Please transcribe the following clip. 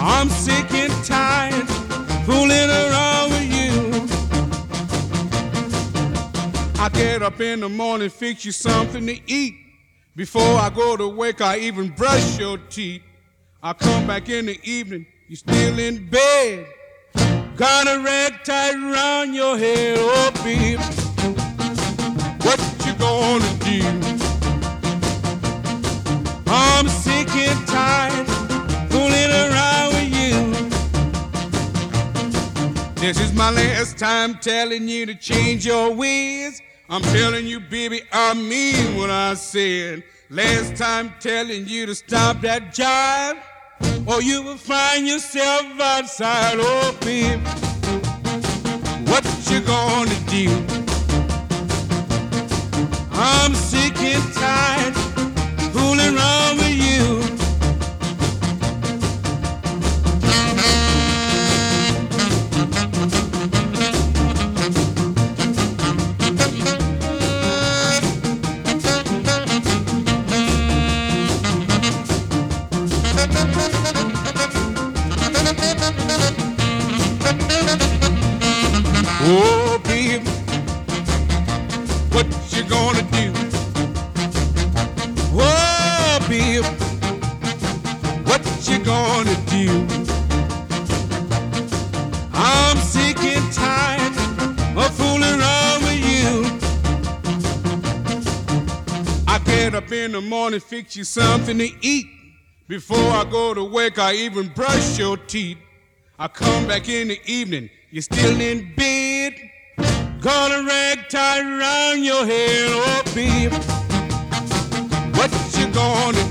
I'm sick and tired fooling around with you. I get up in the morning, fix you something to eat. Before I go to work, I even brush your teeth. I come back in the evening, you still in bed. Got a rag tied around your head, oh babe. What you gonna do? I'm sick and tired fooling around with you. This is my last time telling you to change your ways. I'm telling you, baby, I mean what I said. Last time telling you to stop that jive, or you will find yourself outside. Oh, baby, what you gonna do? I'm sick and tired fooling around with you. Oh, baby, what you gonna do? Oh, baby, what you gonna do? I'm sick and tired of fooling around with you. I get up in the morning, fix you something to eat. Before I go to work, I even brush your teeth. I come back in the evening, you're still in bed. Got a rag tied around your head, oh baby. What you gonna